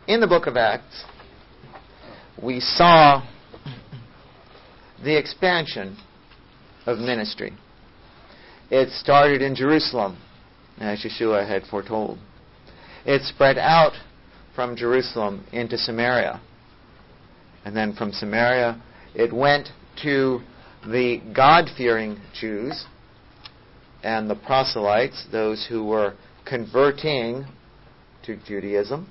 in the book of Acts, we saw the expansion of ministry. It started in Jerusalem, as Yeshua had foretold. It spread out from Jerusalem into Samaria. And then from Samaria, it went to the God-fearing Jews and the proselytes, those who were converting to Judaism.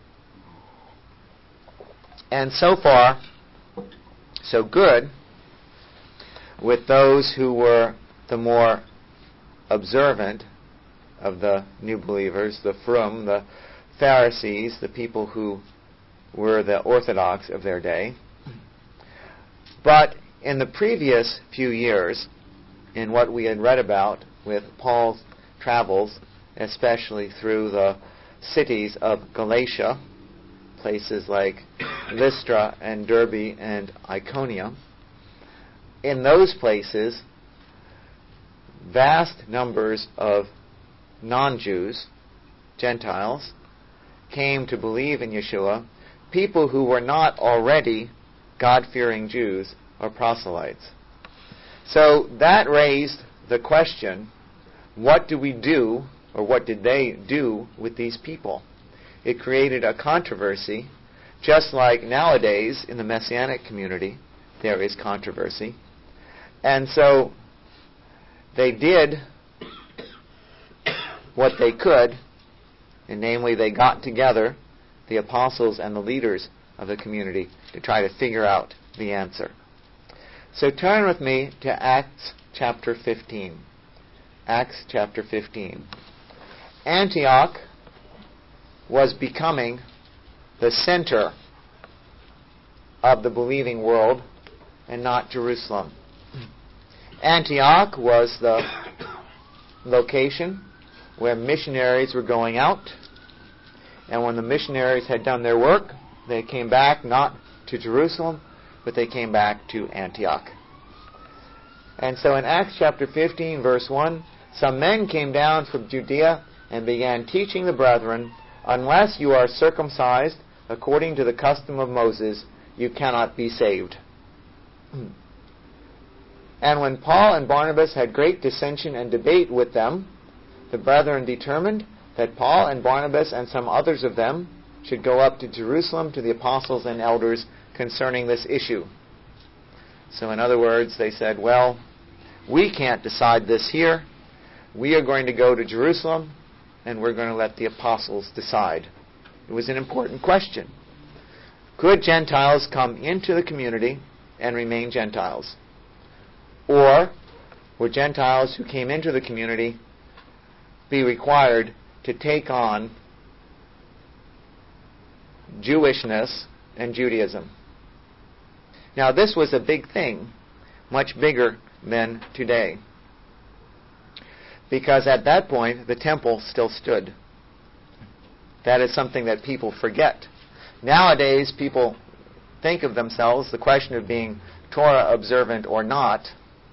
And so far, so good with those who were the more observant of the new believers, the frum, the Pharisees, the people who were the orthodox of their day. But in the previous few years, in what we had read about with Paul's travels, especially through the cities of Galatia, places like Lystra and Derbe and Iconium, in those places, vast numbers of non-Jews, Gentiles, came to believe in Yeshua, people who were not already God-fearing Jews or proselytes. So that raised the question, what do we do, or what did they do with these people? It created a controversy, just like nowadays in the Messianic community there is controversy. And so they did what they could, and namely they got together, the apostles and the leaders of the community, to try to figure out the answer. So turn with me to Acts chapter 15. Acts chapter 15. Antioch was becoming the center of the believing world and not Jerusalem. Antioch was the location where missionaries were going out, and when the missionaries had done their work, they came back not to Jerusalem, but they came back to Antioch. And so in Acts chapter 15, verse 1, some men came down from Judea and began teaching the brethren, unless you are circumcised according to the custom of Moses, you cannot be saved. And when Paul and Barnabas had great dissension and debate with them, the brethren determined that Paul and Barnabas and some others of them should go up to Jerusalem to the apostles and elders concerning this issue. So in other words, they said, well, we can't decide this here. We are going to go to Jerusalem, and we're going to let the apostles decide. It was an important question. Could Gentiles come into the community and remain Gentiles? Or were Gentiles who came into the community be required to take on Jewishness and Judaism? Now this was a big thing, much bigger than today. Because at that point, the temple still stood. That is something that people forget. Nowadays, people think of themselves, the question of being Torah observant or not,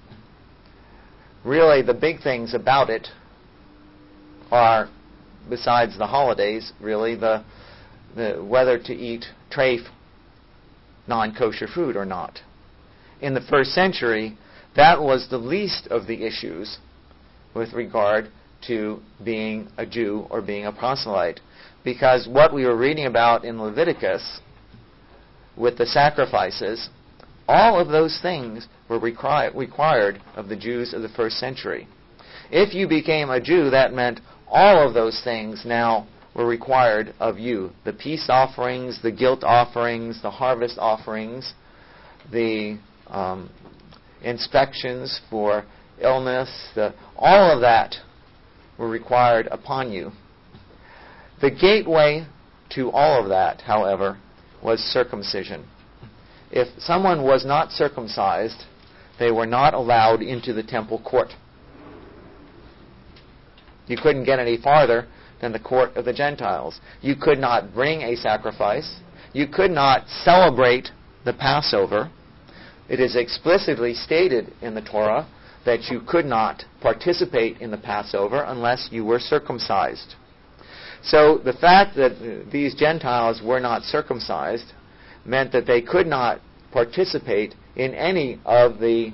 really the big things about it are, besides the holidays, really the whether to eat treif, non-kosher food or not. In the first century, that was the least of the issues with regard to being a Jew or being a proselyte. Because what we were reading about in Leviticus with the sacrifices, all of those things were required of the Jews of the first century. If you became a Jew, that meant all of those things now were required of you. The peace offerings, the guilt offerings, the harvest offerings, the inspections for illness, all of that were required upon you. The gateway to all of that, however, was circumcision. If someone was not circumcised, they were not allowed into the temple court. You couldn't get any farther than the court of the Gentiles. You could not bring a sacrifice. You could not celebrate the Passover. It is explicitly stated in the Torah that you could not participate in the Passover unless you were circumcised. So the fact that these Gentiles were not circumcised meant that they could not participate in any of the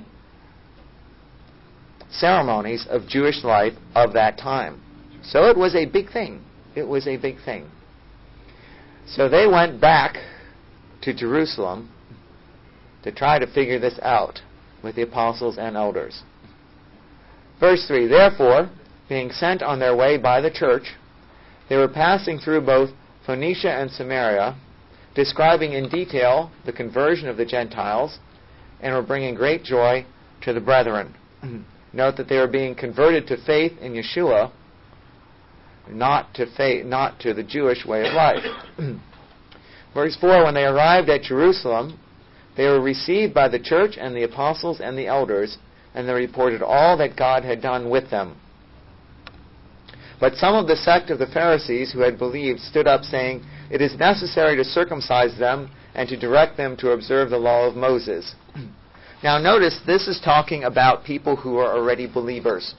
ceremonies of Jewish life of that time. So it was a big thing. It was a big thing. So they went back to Jerusalem to try to figure this out with the apostles and elders. Verse 3, therefore, being sent on their way by the church, they were passing through both Phoenicia and Samaria, describing in detail the conversion of the Gentiles, and were bringing great joy to the brethren. Note that they were being converted to faith in Yeshua, not to the Jewish way of life. Verse 4, when they arrived at Jerusalem, they were received by the church and the apostles and the elders, and they reported all that God had done with them. But some of the sect of the Pharisees who had believed stood up, saying, it is necessary to circumcise them and to direct them to observe the law of Moses. Now notice, this is talking about people who are already believers.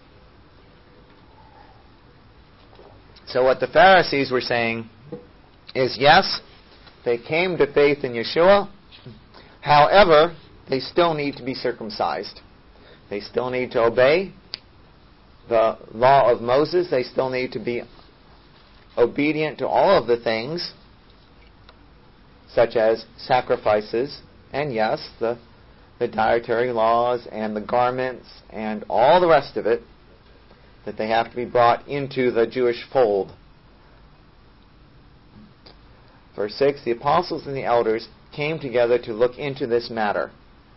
So what the Pharisees were saying is, yes, they came to faith in Yeshua. However, they still need to be circumcised. They still need to obey the law of Moses. They still need to be obedient to all of the things, such as sacrifices, and yes, the dietary laws and the garments and all the rest of it, that they have to be brought into the Jewish fold. Verse 6, the apostles and the elders came together to look into this matter.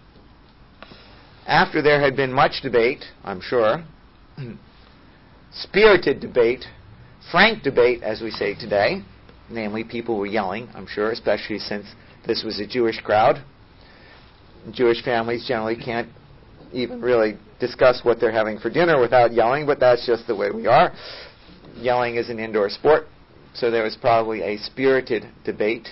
After there had been much debate, I'm sure, spirited debate, frank debate, as we say today, namely people were yelling, I'm sure, especially since this was a Jewish crowd. Jewish families generally can't even really discuss what they're having for dinner without yelling, but that's just the way we are. Yelling is an indoor sport, so there was probably a spirited debate.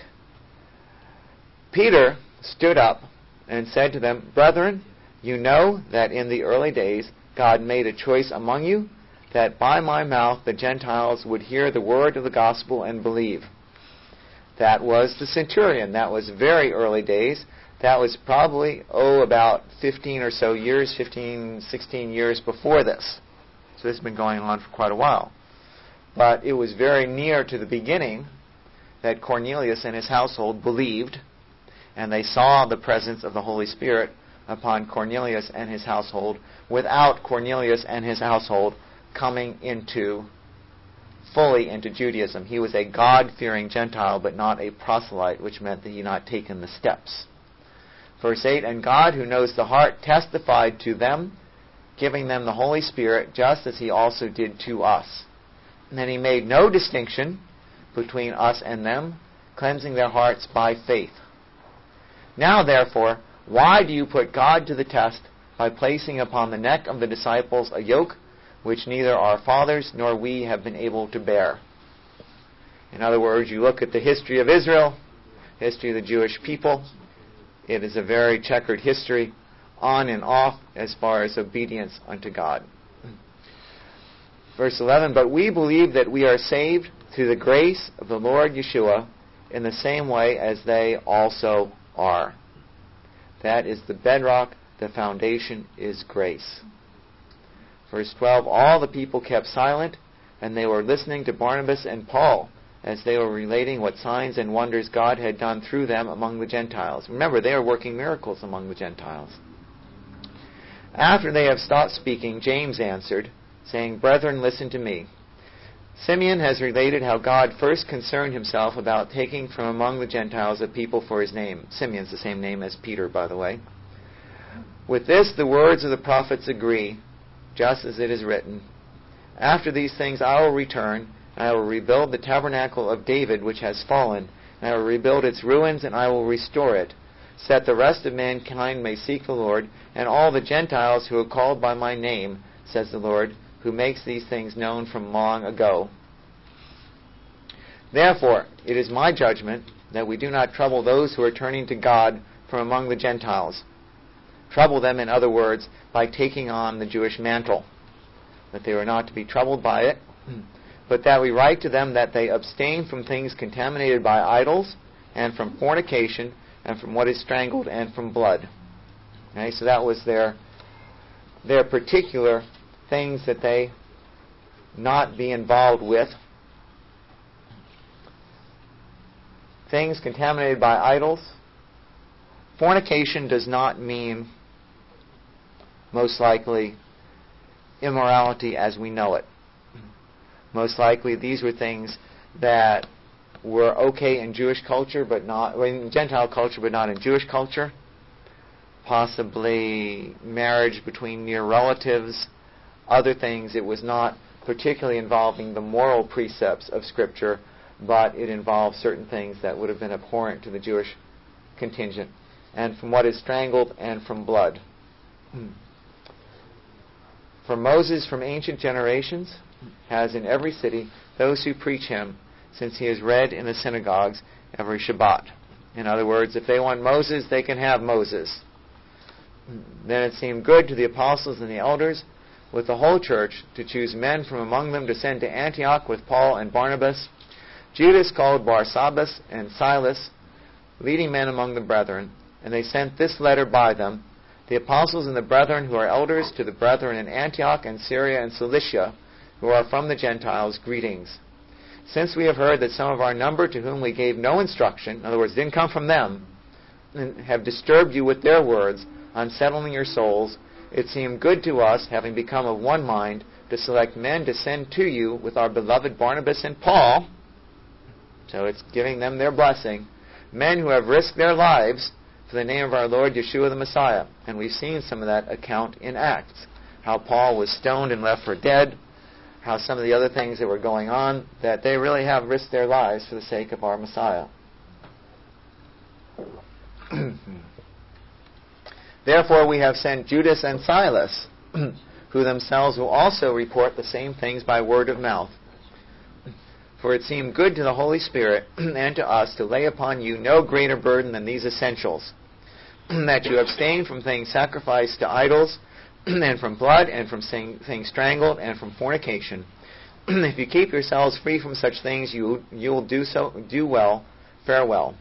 Peter stood up and said to them, brethren, you know that in the early days God made a choice among you, that by my mouth the Gentiles would hear the word of the gospel and believe. That was the centurion. That was very early days. That was probably, about 15 or so years, 15, 16 years before this. So this has been going on for quite a while. But it was very near to the beginning that Cornelius and his household believed, and they saw the presence of the Holy Spirit upon Cornelius and his household, without Cornelius and his household coming fully into Judaism. He was a God-fearing Gentile, but not a proselyte, which meant that he had not taken the steps. Verse 8, and God, who knows the heart, testified to them, giving them the Holy Spirit, just as he also did to us. And then he made no distinction between us and them, cleansing their hearts by faith. Now, therefore, why do you put God to the test by placing upon the neck of the disciples a yoke which neither our fathers nor we have been able to bear? In other words, you look at the history of Israel, history of the Jewish people. It is a very checkered history, on and off, as far as obedience unto God. Verse 11, but we believe that we are saved through the grace of the Lord Yeshua in the same way as they also are. That is the bedrock. The foundation is grace. Verse 12, all the people kept silent, and they were listening to Barnabas and Paul as they were relating what signs and wonders God had done through them among the Gentiles. Remember, they are working miracles among the Gentiles. After they have stopped speaking, James answered, saying, brethren, listen to me. Simeon has related how God first concerned himself about taking from among the Gentiles a people for his name. Simeon's the same name as Peter, by the way. With this, the words of the prophets agree, just as it is written, after these things I will return, and I will rebuild the tabernacle of David which has fallen, and I will rebuild its ruins, and I will restore it, so that the rest of mankind may seek the Lord, and all the Gentiles who are called by my name, says the Lord, who makes these things known from long ago. Therefore, it is my judgment that we do not trouble those who are turning to God from among the Gentiles. Trouble them, in other words, by taking on the Jewish mantle, that they were not to be troubled by it, but that we write to them that they abstain from things contaminated by idols, and from fornication, and from what is strangled, and from blood. Okay, so that was their particular things that they not be involved with. Things contaminated by idols. Fornication does not mean, most likely, immorality as we know it. Most likely these were things that were okay in Jewish culture, but not in Gentile culture, but not in Jewish culture. Possibly marriage between near relatives, other things. It was not particularly involving the moral precepts of Scripture, but it involved certain things that would have been abhorrent to the Jewish contingent. And from what is strangled, and from blood. For Moses from ancient generations has in every city those who preach him, since he is read in the synagogues every Shabbat. In other words, if they want Moses, they can have Moses. Then it seemed good to the apostles and the elders with the whole church to choose men from among them to send to Antioch with Paul and Barnabas, Judas called Barsabbas, and Silas, leading men among the brethren. And they sent this letter by them, the apostles and the brethren who are elders, to the brethren in Antioch and Syria and Cilicia, who are from the Gentiles, greetings. Since we have heard that some of our number, to whom we gave no instruction, in other words, didn't come from them, and have disturbed you with their words, unsettling your souls, it seemed good to us, having become of one mind, to select men to send to you with our beloved Barnabas and Paul. So it's giving them their blessing. Men who have risked their lives for the name of our Lord Yeshua the Messiah. And we've seen some of that account in Acts. How Paul was stoned and left for dead. How some of the other things that were going on, that they really have risked their lives for the sake of our Messiah. Therefore we have sent Judas and Silas, who themselves will also report the same things by word of mouth. For it seemed good to the Holy Spirit and to us to lay upon you no greater burden than these essentials, that you abstain from things sacrificed to idols, and from blood, and from things strangled, and from fornication. If you keep yourselves free from such things, you will do well. Farewell.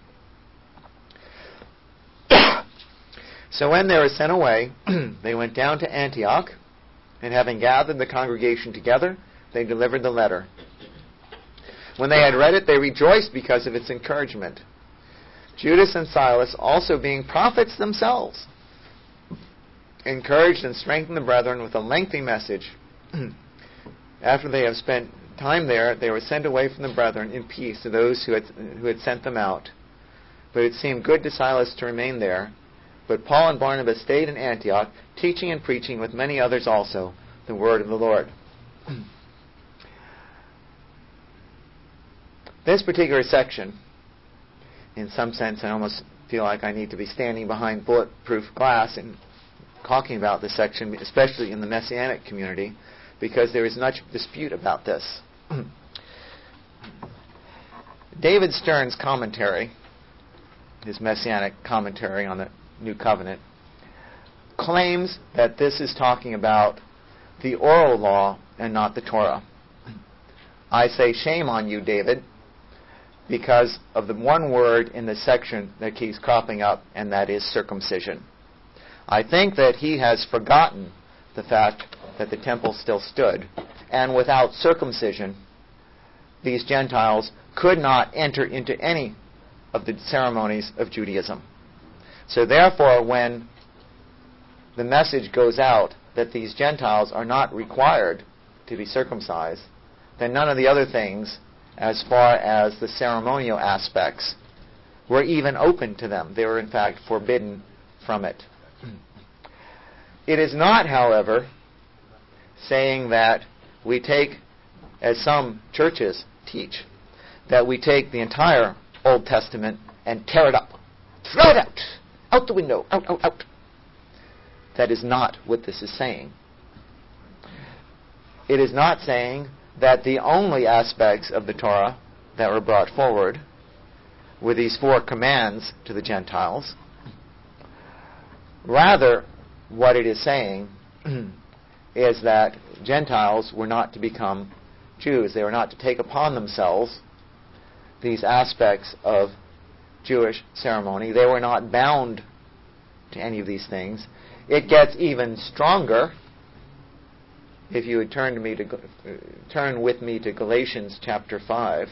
So when they were sent away, they went down to Antioch, and having gathered the congregation together, they delivered the letter. When they had read it, they rejoiced because of its encouragement. Judas and Silas, also being prophets themselves, encouraged and strengthened the brethren with a lengthy message. After they have spent time there, they were sent away from the brethren in peace to those who had sent them out. But it seemed good to Silas to remain there. But Paul and Barnabas stayed in Antioch, teaching and preaching with many others also the word of the Lord. This particular section, in some sense, I almost feel like I need to be standing behind bulletproof glass and talking about this section, especially in the Messianic community, because there is much dispute about this. David Stern's commentary, his Messianic commentary on the New Covenant, claims that this is talking about the oral law and not the Torah. I say shame on you, David, because of the one word in the section that keeps cropping up, and that is circumcision. I think that he has forgotten the fact that the temple still stood, and without circumcision, these Gentiles could not enter into any of the ceremonies of Judaism. So therefore, when the message goes out that these Gentiles are not required to be circumcised, then none of the other things, as far as the ceremonial aspects, were even open to them. They were in fact forbidden from it. It is not, however, saying that we take, as some churches teach, that we take the entire Old Testament and tear it up. Throw it out the window, out. That is not what this is saying. It is not saying that the only aspects of the Torah that were brought forward were these 4 commands to the Gentiles. Rather, what it is saying is that Gentiles were not to become Jews. They were not to take upon themselves these aspects of Jewish ceremony. They were not bound to any of these things. It gets even stronger if you would turn with me to Galatians chapter 5.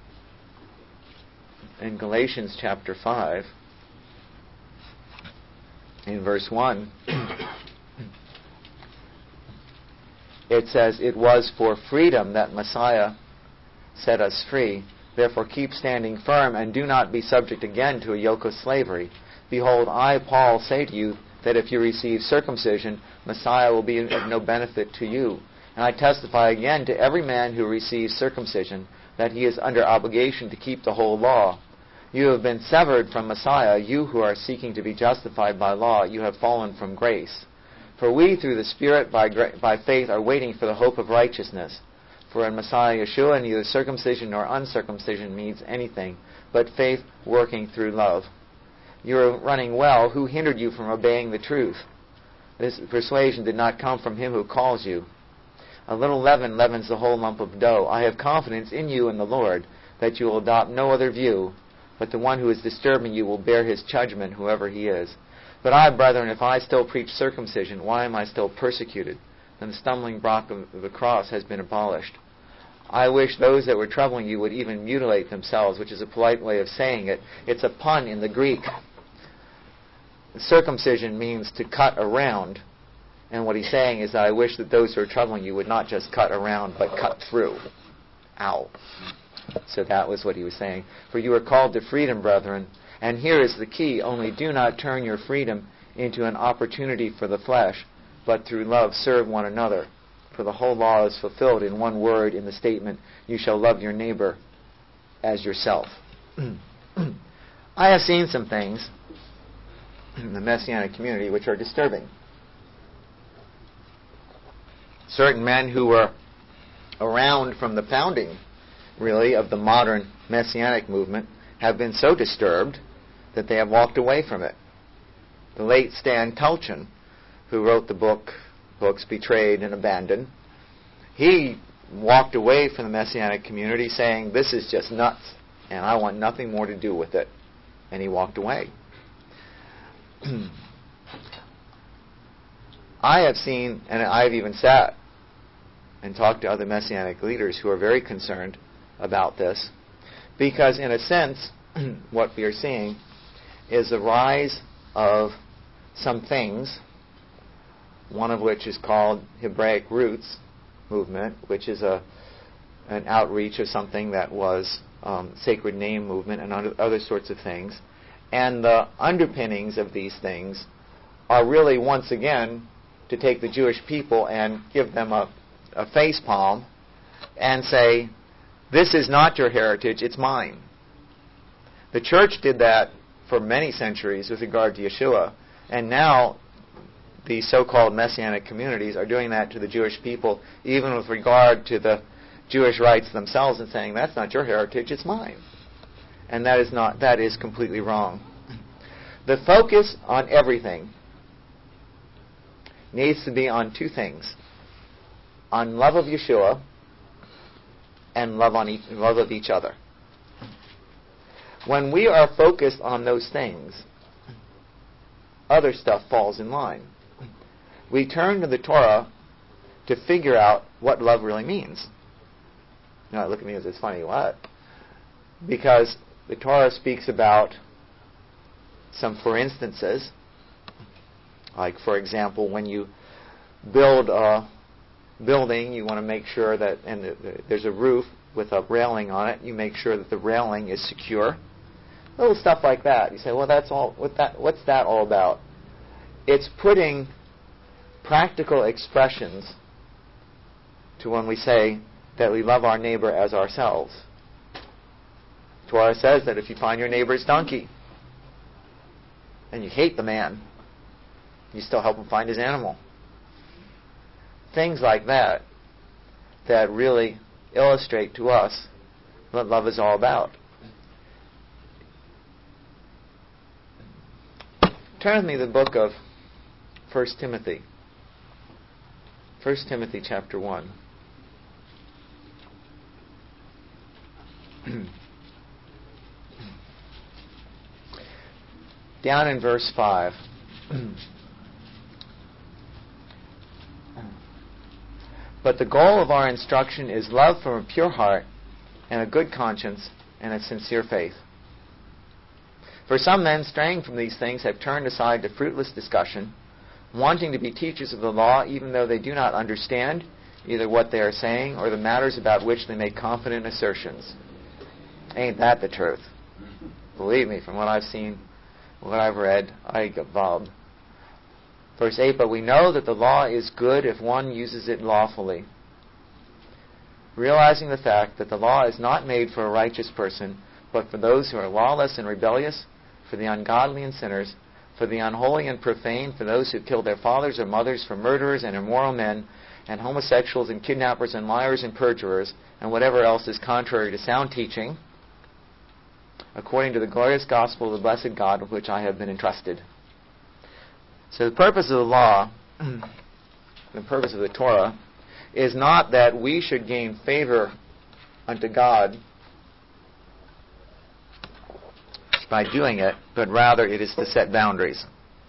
In Galatians chapter 5, in verse 1, it says, "It was for freedom that Messiah set us free. Therefore keep standing firm, and do not be subject again to a yoke of slavery. Behold, I, Paul, say to you that if you receive circumcision, Messiah will be of no benefit to you. And I testify again to every man who receives circumcision that he is under obligation to keep the whole law. You have been severed from Messiah, you who are seeking to be justified by law. You have fallen from grace. For we, through the Spirit, by faith, are waiting for the hope of righteousness. For in Messiah Yeshua, neither circumcision nor uncircumcision means anything, but faith working through love. You are running well. Who hindered you from obeying the truth? This persuasion did not come from him who calls you. A little leaven leavens the whole lump of dough. I have confidence in you and the Lord that you will adopt no other view, but the one who is disturbing you will bear his judgment, whoever he is. But I, brethren, if I still preach circumcision, why am I still persecuted? Then the stumbling block of the cross has been abolished. I wish those that were troubling you would even mutilate themselves, which is a polite way of saying it. It's a pun in the Greek. Circumcision means to cut around. And what he's saying is that I wish that those who are troubling you would not just cut around, but cut through. Ow. So that was what he was saying. For you are called to freedom, brethren. And here is the key. Only do not turn your freedom into an opportunity for the flesh, but through love serve one another. For the whole law is fulfilled in one word in the statement, you shall love your neighbor as yourself. I have seen some things in the Messianic community which are disturbing. Certain men who were around from the founding, really, of the modern Messianic movement have been so disturbed that they have walked away from it. The late Stan Tulchin, who wrote the books Betrayed and Abandoned, he walked away from the Messianic community saying, this is just nuts, and I want nothing more to do with it. And he walked away. I have seen, and I've even sat and talked to other Messianic leaders who are very concerned about this, because in a sense, what we are seeing is the rise of some things, one of which is called Hebraic Roots movement, which is an outreach of something that was sacred name movement and other sorts of things. And the underpinnings of these things are really, once again, to take the Jewish people and give them a face palm and say, this is not your heritage, it's mine. The church did that for many centuries with regard to Yeshua, and now the so-called Messianic communities are doing that to the Jewish people, even with regard to the Jewish rites themselves, and saying, that's not your heritage, it's mine. And that is completely wrong. The focus on everything needs to be on two things: on love of Yeshua and love of each other. When we are focused on those things, other stuff falls in line. We turn to the Torah to figure out what love really means. Now, look at me as it's funny. What? Because the Torah speaks about some for instances, like, for example, when you build a building, you want to make sure that, and there's a roof with a railing on it, you make sure that the railing is secure. Little stuff like that. You say, well, that's all. What's that all about? It's putting practical expressions to when we say that we love our neighbor as ourselves. Torah says that if you find your neighbor's donkey and you hate the man, you still help him find his animal. Things like that that really illustrate to us what love is all about. Turn with me to the book of 1 Timothy. 1 Timothy chapter 1. down in verse 5. But the goal of our instruction is love from a pure heart and a good conscience and a sincere faith. For some men, straying from these things, have turned aside to fruitless discussion, wanting to be teachers of the law, even though they do not understand either what they are saying or the matters about which they make confident assertions. Ain't that the truth? Believe me, from what I've seen, what I've read, I get bobbed. Verse 8, but we know that the law is good if one uses it lawfully, realizing the fact that the law is not made for a righteous person, but for those who are lawless and rebellious, for the ungodly and sinners, for the unholy and profane, for those who kill their fathers or mothers, for murderers and immoral men, and homosexuals and kidnappers and liars and perjurers, and whatever else is contrary to sound teaching, according to the glorious gospel of the blessed God with which I have been entrusted. So the purpose of the law, the purpose of the Torah, is not that we should gain favor unto God by doing it, but rather it is to set boundaries.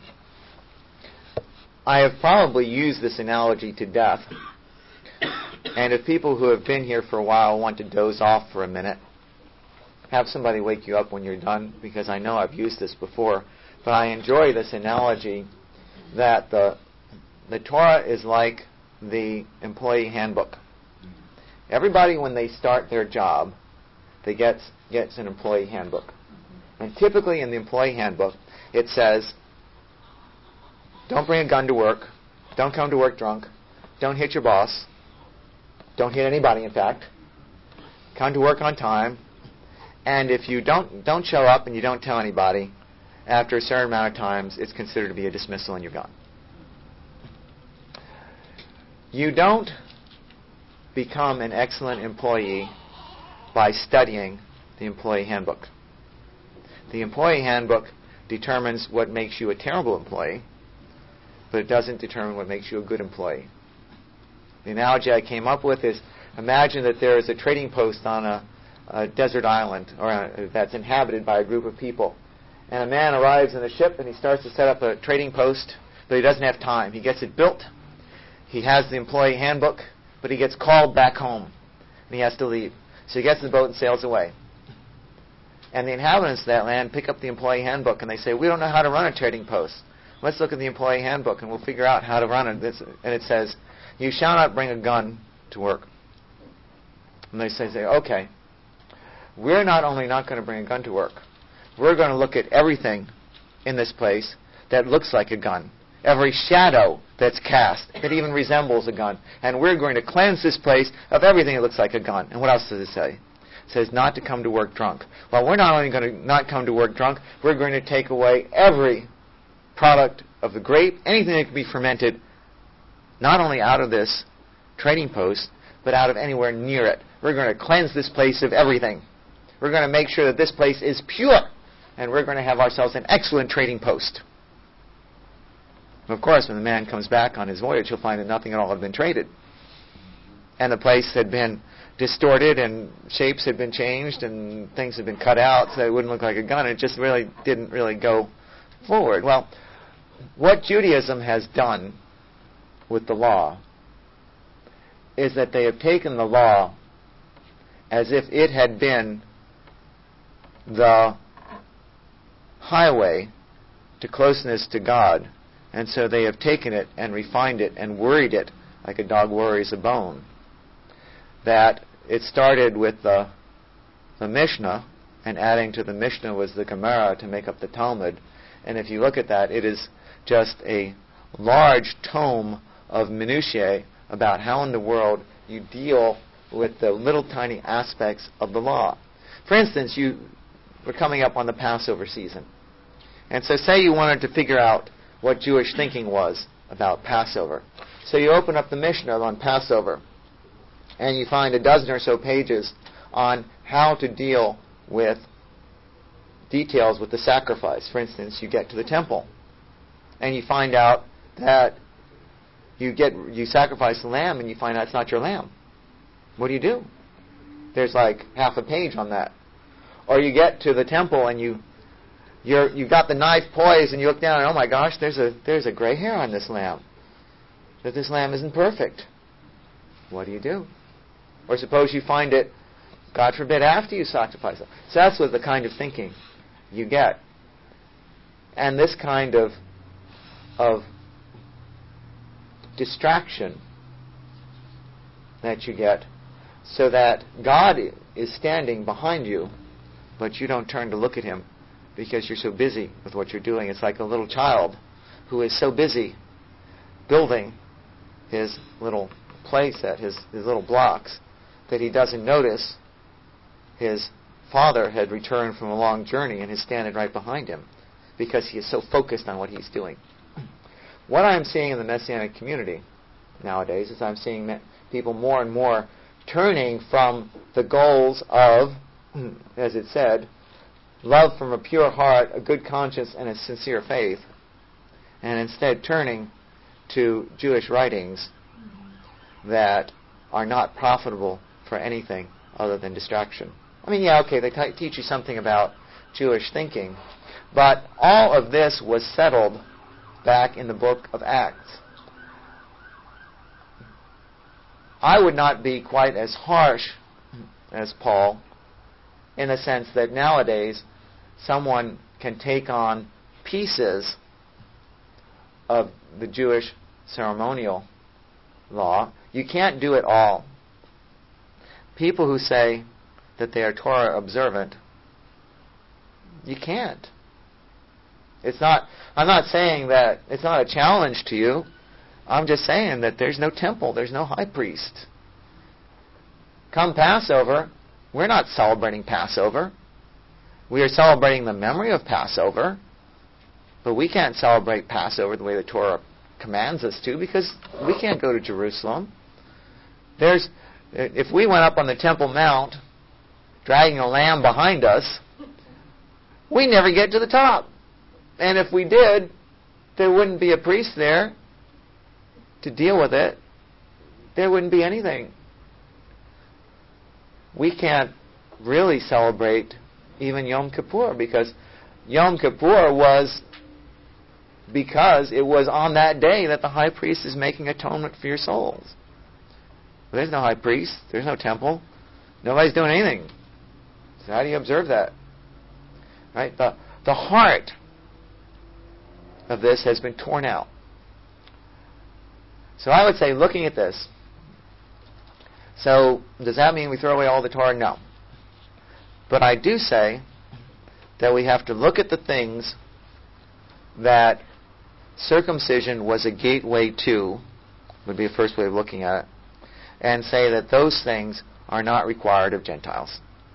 I have probably used this analogy to death, and if people who have been here for a while want to doze off for a minute, have somebody wake you up when you're done, because I know I've used this before, but I enjoy this analogy that the Torah is like the employee handbook. Everybody, when they start their job, they gets an employee handbook. And typically in the employee handbook, it says, don't bring a gun to work, don't come to work drunk, don't hit your boss, don't hit anybody, in fact, come to work on time, and if you don't show up and you don't tell anybody, after a certain amount of times, it's considered to be a dismissal and you're gone. You don't become an excellent employee by studying the employee handbook. The employee handbook determines what makes you a terrible employee, but it doesn't determine what makes you a good employee. The analogy I came up with is, imagine that there is a trading post on a desert island that's inhabited by a group of people. And a man arrives in a ship and he starts to set up a trading post, but he doesn't have time. He gets it built. He has the employee handbook, but he gets called back home and he has to leave. So he gets in the boat and sails away. And the inhabitants of that land pick up the employee handbook and they say, we don't know how to run a trading post. Let's look at the employee handbook and we'll figure out how to run it. And it says, you shall not bring a gun to work. And they say, okay, we're not only not going to bring a gun to work, we're going to look at everything in this place that looks like a gun. Every shadow that's cast that even resembles a gun. And we're going to cleanse this place of everything that looks like a gun. And what else does it say? It says not to come to work drunk. Well, we're not only going to not come to work drunk, we're going to take away every product of the grape, anything that can be fermented, not only out of this trading post, but out of anywhere near it. We're going to cleanse this place of everything. We're going to make sure that this place is pure. And we're going to have ourselves an excellent trading post. Of course, when the man comes back on his voyage, he'll find that nothing at all had been traded. And the place had been distorted, and shapes had been changed, and things had been cut out so it wouldn't look like a gun. It just really didn't go forward. Well, what Judaism has done with the law is that they have taken the law as if it had been the highway to closeness to God, and so they have taken it and refined it and worried it like a dog worries a bone. That it started with the Mishnah, and adding to the Mishnah was the Gemara to make up the Talmud, and if you look at that, it is just a large tome of minutiae about how in the world you deal with the little tiny aspects of the law. For instance, we're coming up on the Passover season. And so say you wanted to figure out what Jewish thinking was about Passover. So you open up the Mishnah on Passover, and you find a dozen or so pages on how to deal with details with the sacrifice. For instance, you get to the temple, and you find out that you sacrifice the lamb, and you find out it's not your lamb. What do? There's like half a page on that. Or you get to the temple and you You got the knife poised, and you look down, and oh my gosh, there's a gray hair on this lamb. That this lamb isn't perfect. What do you do? Or suppose you find it, God forbid, after you sacrifice it. So that's what the kind of thinking you get. And this kind of distraction that you get, so that God is standing behind you, but you don't turn to look at Him because you're so busy with what you're doing. It's like a little child who is so busy building his little play set, his little blocks, that he doesn't notice his father had returned from a long journey and is standing right behind him because he is so focused on what he's doing. What I'm seeing in the Messianic community nowadays is I'm seeing people more and more turning from the goals of, as it said, love from a pure heart, a good conscience, and a sincere faith, and instead turning to Jewish writings that are not profitable for anything other than distraction. I mean, yeah, okay, they teach you something about Jewish thinking, but all of this was settled back in the book of Acts. I would not be quite as harsh as Paul in the sense that nowadays someone can take on pieces of the Jewish ceremonial law. You can't do it all. People who say that they are Torah observant, you can't. I'm not saying that it's not a challenge to you. I'm just saying that there's no temple, there's no high priest. Come Passover, we're not celebrating Passover. We are celebrating the memory of Passover, but we can't celebrate Passover the way the Torah commands us to because we can't go to Jerusalem. If we went up on the Temple Mount dragging a lamb behind us, we never get to the top. And if we did, there wouldn't be a priest there to deal with it. There wouldn't be anything. We can't really celebrate even Yom Kippur because Yom Kippur was because it was on that day that the high priest is making atonement for your souls. There's no high priest. There's no temple. Nobody's doing anything. So how do you observe that? Right? The heart of this has been torn out. So I would say, looking at this, so does that mean we throw away all the Torah? No. But I do say that we have to look at the things that circumcision was a gateway to, would be a first way of looking at it, and say that those things are not required of Gentiles.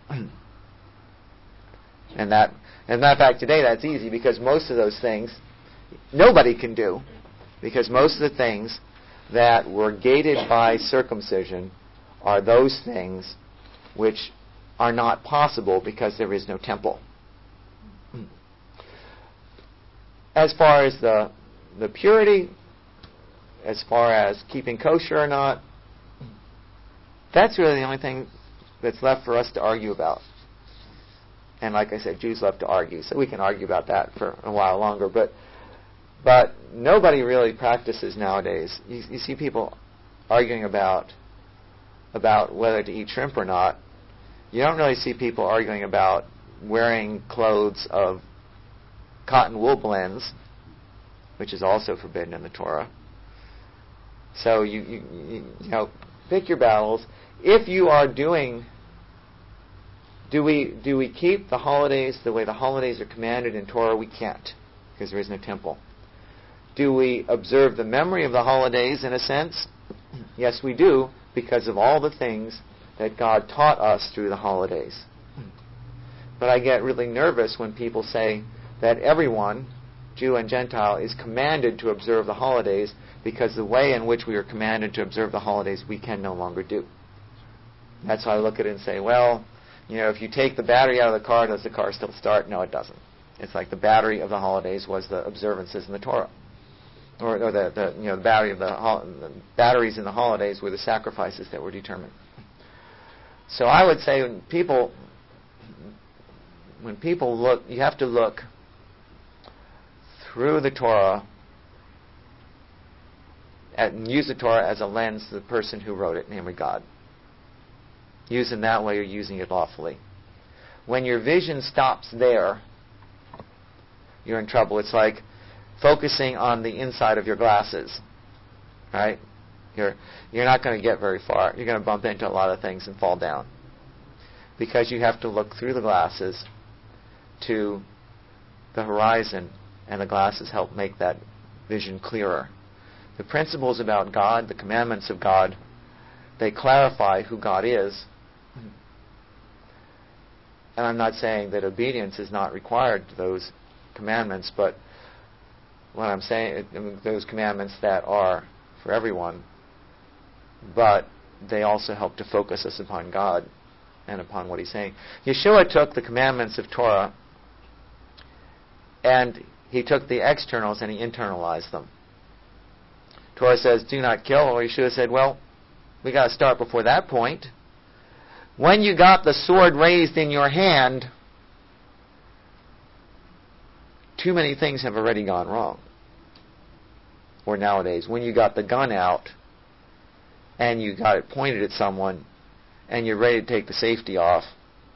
And that, as a matter of fact, today that's easy because most of those things nobody can do, because most of the things that were gated by circumcision are those things which are not possible because there is no temple. As far as the purity, as far as keeping kosher or not, that's really the only thing that's left for us to argue about. And like I said, Jews love to argue, so we can argue about that for a while longer. But nobody really practices nowadays. You see people arguing about whether to eat shrimp or not. You don't really see people arguing about wearing clothes of cotton wool blends, which is also forbidden in the Torah. So you know, pick your battles. If you are doing, do we keep the holidays the way the holidays are commanded in Torah? We can't, because there is no temple. Do we observe the memory of the holidays in a sense? Yes, we do, because of all the things that God taught us through the holidays. But I get really nervous when people say that everyone, Jew and Gentile, is commanded to observe the holidays because the way in which we are commanded to observe the holidays we can no longer do. That's how I look at it and say, well, you know, if you take the battery out of the car, does the car still start? No, it doesn't. It's like the battery of the holidays was the observances in the Torah. Or the battery of the batteries in the holidays were the sacrifices that were determined. So I would say when people look, you have to look through the Torah and use the Torah as a lens to the person who wrote it, namely God. Use it that way, you're using it lawfully. When your vision stops there, you're in trouble. It's like focusing on the inside of your glasses, right? You're not going to get very far. You're going to bump into a lot of things and fall down, because you have to look through the glasses to the horizon, and the glasses help make that vision clearer. The principles about God, the commandments of God, they clarify who God is. And I'm not saying that obedience is not required to those commandments, but what I'm saying, those commandments that are for everyone, but they also help to focus us upon God and upon what He's saying. Yeshua took the commandments of Torah and He took the externals and He internalized them. Torah says, do not kill. Or Yeshua said, well, we got to start before that point. When you got the sword raised in your hand, too many things have already gone wrong. Or nowadays, when you got the gun out and you got it pointed at someone and you're ready to take the safety off,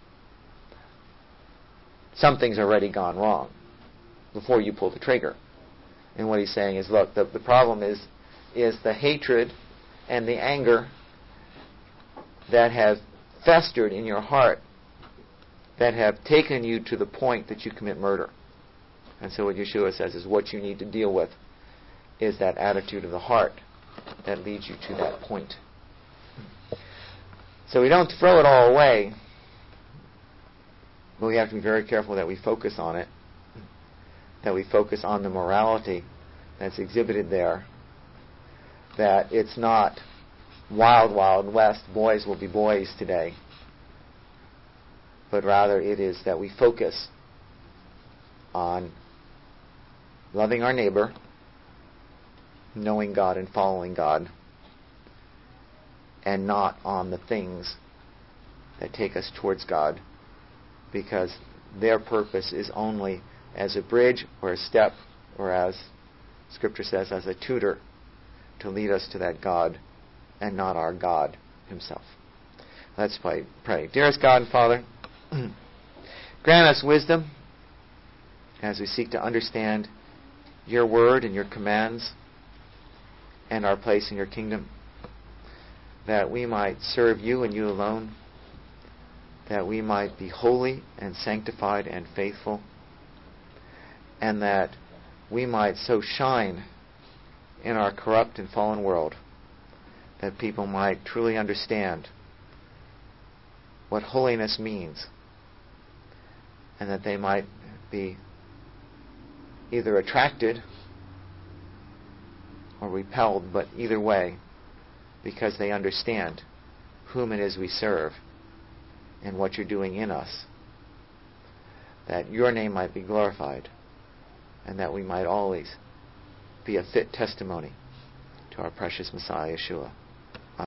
something's already gone wrong before you pull the trigger. And what He's saying is, look, the problem is the hatred and the anger that have festered in your heart, that have taken you to the point that you commit murder. And so what Yeshua says is what you need to deal with is that attitude of the heart that leads you to that point. So we don't throw it all away, but we have to be very careful that we focus on it, that we focus on the morality that's exhibited there, that it's not wild, wild west, boys will be boys today, but rather it is that we focus on loving our neighbor, knowing God and following God, and not on the things that take us towards God, because their purpose is only as a bridge or a step, or as Scripture says, as a tutor to lead us to that God, and not our God Himself. Let's pray. Dearest God and Father, grant us wisdom as we seek to understand Your Word and Your commands and our place in Your kingdom, that we might serve You and You alone, that we might be holy and sanctified and faithful, and that we might so shine in our corrupt and fallen world that people might truly understand what holiness means, and that they might be either attracted or repelled, but either way, because they understand whom it is we serve and what You're doing in us, that Your name might be glorified, and that we might always be a fit testimony to our precious Messiah, Yeshua.